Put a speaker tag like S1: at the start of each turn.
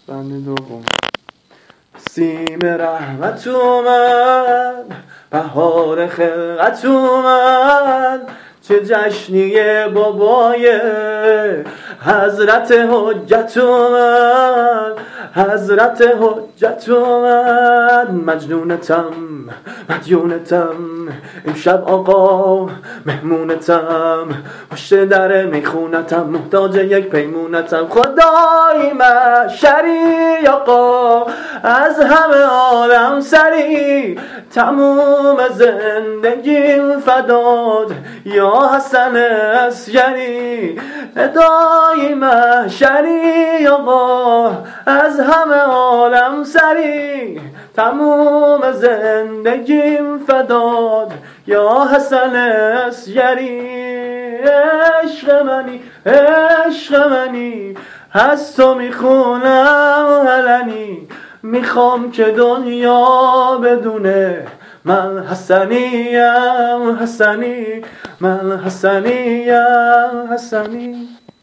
S1: بند دوم. سیم رحمت اومد، بهار خلقت اومد، چه جشنیه بابای حضرت حجت اومد، حضرت حجت اومد. مجنونتم مدیونتم، امشب آقا مهمونتم، پشت در میخونتم، محتاج یک پیمونتم. خدای محشری آقا، از همه عالم سری، تموم زندگیم فداد یا حسن اصغری. ندای محشری آقا، از همه عالم سری، تموم زندگیم فداد یا حسن اصغری. عشق منی عشق منی، از تو میخونم علنی، میخوام که دنیا بدونه من حسنیم حسنی، من حسنیم حسنی.